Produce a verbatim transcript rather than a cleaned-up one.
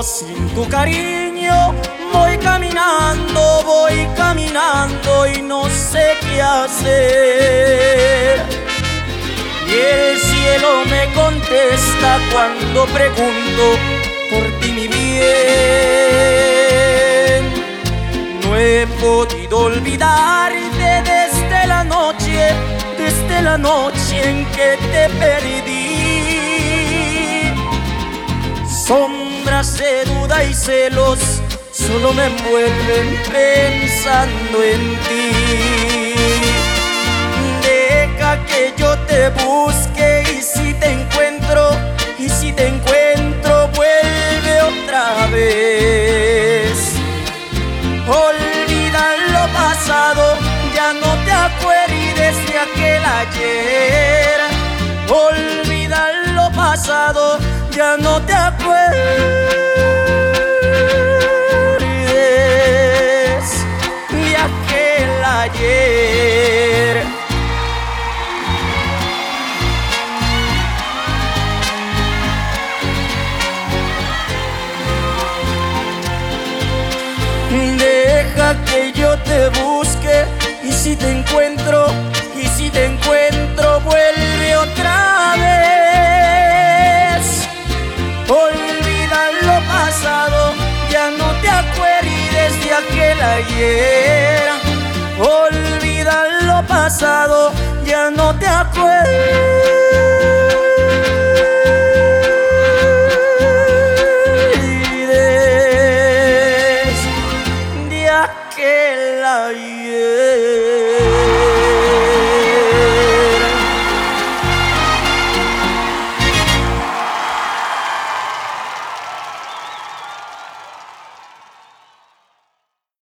sin tu cariño voy caminando, voy caminando y no sé qué hacer. Y el cielo me contesta cuando pregunto por ti, mi bien. No he podido olvidarte desde la noche, desde la noche en que te perdí. Sombras de duda y celos solo me envuelven pensando en ti. Deja que yo te busque y si te encuentro, y si te encuentro, vuelve otra vez. Olvida lo pasado, ya no te acuerdes de aquel ayer. Olvida lo pasado, ya no te acuerdes de aquel ayer. Deja que yo te busque y si te encuentro, y si te encuentro, vuelve otra vez. Olvida lo pasado, ya no te acuerdes de aquel ayer. Olvida lo pasado, ya no te acuerdes de aquel ayer.